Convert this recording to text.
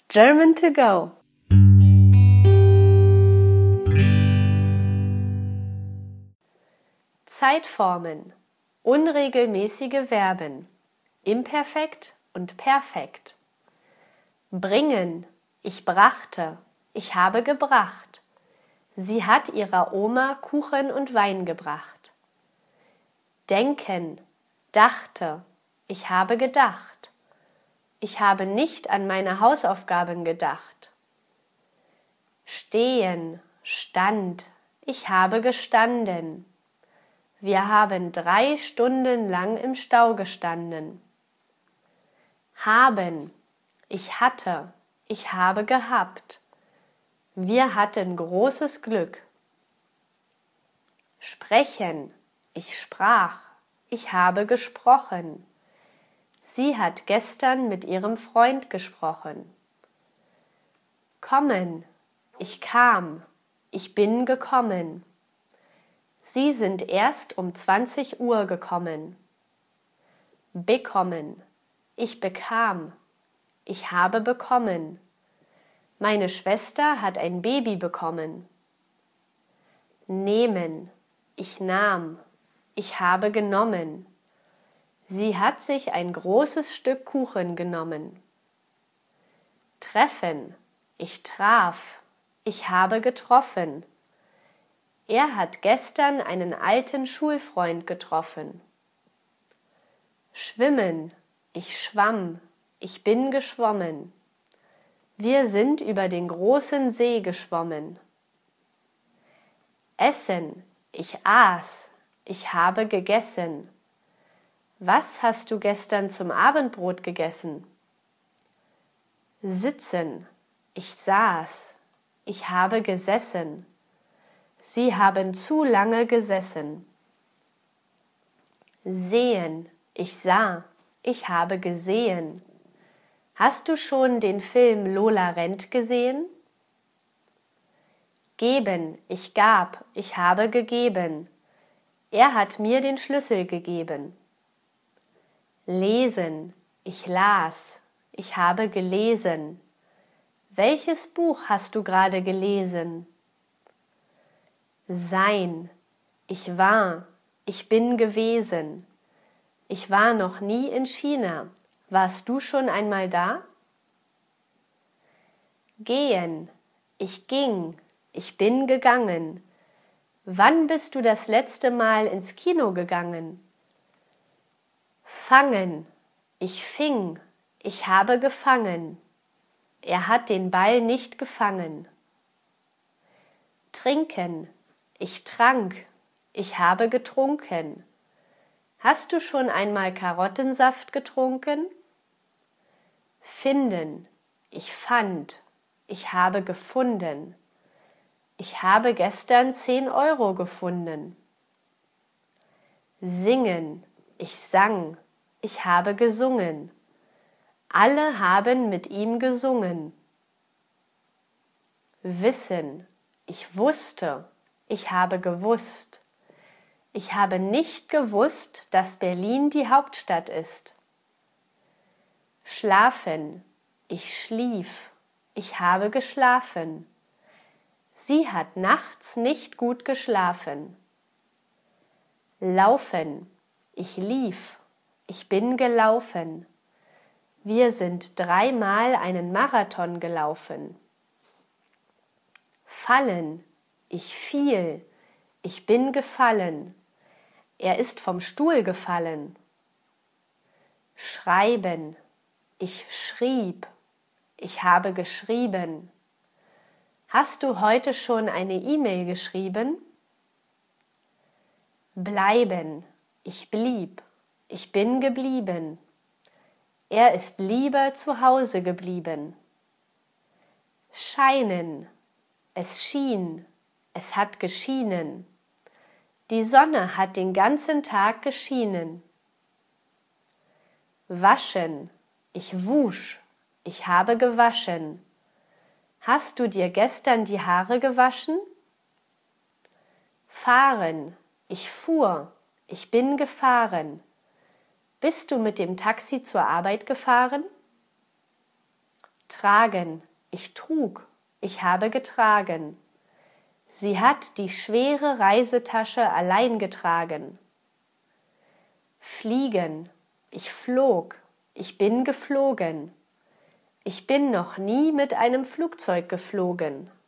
German to go. Zeitformen, unregelmäßige Verben, Imperfekt und Perfekt. Bringen, ich brachte, ich habe gebracht. Sie hat ihrer Oma Kuchen und Wein gebracht. Denken, dachte, ich habe gedacht. Ich habe nicht an meine Hausaufgaben gedacht. Stehen, stand, ich habe gestanden. Wir haben 3 Stunden lang im Stau gestanden. Haben, ich hatte, ich habe gehabt. Wir hatten großes Glück. Sprechen, ich sprach, ich habe gesprochen. Sie hat gestern mit ihrem Freund gesprochen. Kommen, ich kam, ich bin gekommen. Sie sind erst um 20 Uhr gekommen. Bekommen, ich bekam, ich habe bekommen. Meine Schwester hat ein Baby bekommen. Nehmen, ich nahm, ich habe genommen. Sie hat sich ein großes Stück Kuchen genommen. Treffen, ich traf, ich habe getroffen. Er hat gestern einen alten Schulfreund getroffen. Schwimmen, ich schwamm, ich bin geschwommen. Wir sind über den großen See geschwommen. Essen, ich aß, ich habe gegessen. Was hast du gestern zum Abendbrot gegessen? Sitzen, ich saß, ich habe gesessen. Sie haben zu lange gesessen. Sehen, ich sah, ich habe gesehen. Hast du schon den Film Lola rennt gesehen? Geben, ich gab, ich habe gegeben. Er hat mir den Schlüssel gegeben. Lesen, ich las, ich habe gelesen. Welches Buch hast du gerade gelesen? Sein, ich war, ich bin gewesen. Ich war noch nie in China. Warst du schon einmal da? Gehen, ich ging, ich bin gegangen. Wann bist du das letzte Mal ins Kino gegangen? Fangen, ich fing, ich habe gefangen. Er hat den Ball nicht gefangen. Trinken, ich trank, ich habe getrunken. Hast du schon einmal Karottensaft getrunken? Finden, ich fand, ich habe gefunden. Ich habe gestern 10 Euro gefunden. Singen, ich sang, ich habe gesungen. Alle haben mit ihm gesungen. Wissen, ich wusste, ich habe gewusst. Ich habe nicht gewusst, dass Berlin die Hauptstadt ist. Schlafen, ich schlief, ich habe geschlafen. Sie hat nachts nicht gut geschlafen. Laufen, ich lief, ich bin gelaufen. Wir sind 3-mal einen Marathon gelaufen. Fallen, ich fiel, ich bin gefallen. Er ist vom Stuhl gefallen. Schreiben, ich schrieb, ich habe geschrieben. Hast du heute schon eine E-Mail geschrieben? Bleiben, ich blieb, ich bin geblieben. Er ist lieber zu Hause geblieben. Scheinen, es schien, es hat geschienen. Die Sonne hat den ganzen Tag geschienen. Waschen, ich wusch, ich habe gewaschen. Hast du dir gestern die Haare gewaschen? Fahren, ich fuhr, ich bin gefahren. Bist du mit dem Taxi zur Arbeit gefahren? Tragen, ich trug, ich habe getragen. Sie hat die schwere Reisetasche allein getragen. Fliegen, ich flog, ich bin geflogen. Ich bin noch nie mit einem Flugzeug geflogen.